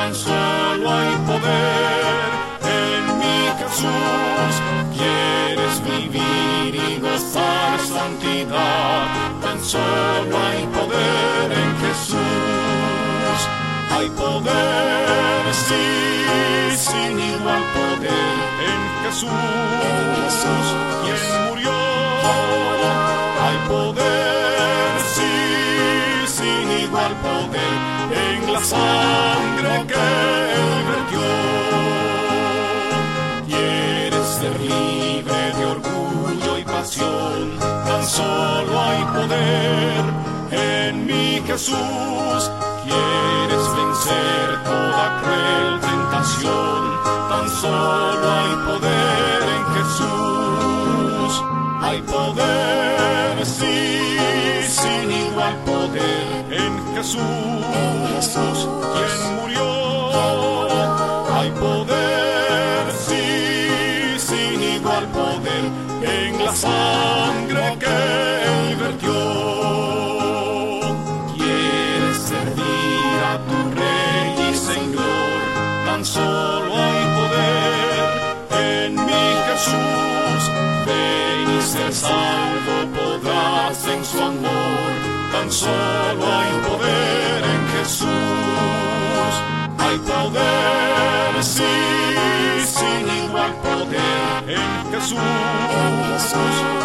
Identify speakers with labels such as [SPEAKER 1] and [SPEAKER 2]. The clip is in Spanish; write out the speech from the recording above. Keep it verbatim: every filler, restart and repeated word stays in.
[SPEAKER 1] tan solo hay poder en mi Jesús. Quieres vivir y gozar santidad, tan solo hay poder en Jesús. Hay poder, sí, sin igual poder en Jesús, quien murió. Hay poder, sí, sin igual poder en la sangre que Él vertió. Quieres ser libre de orgullo y pasión, tan solo hay poder en mi Jesús. Quieres vencer toda cruel tentación, tan solo hay poder en Jesús. Hay poder, sí, sin igual poder en Jesús, quien murió. Hay poder, sí, sin igual poder en la sangre que Él vertió. Quieres servir a tu Rey y Señor, tan solo hay poder en mi Jesús. Ven y ser salvo podrás en su amor, tan solo hay poder en Jesús. Hay poder, sí, sin igual poder en Jesús.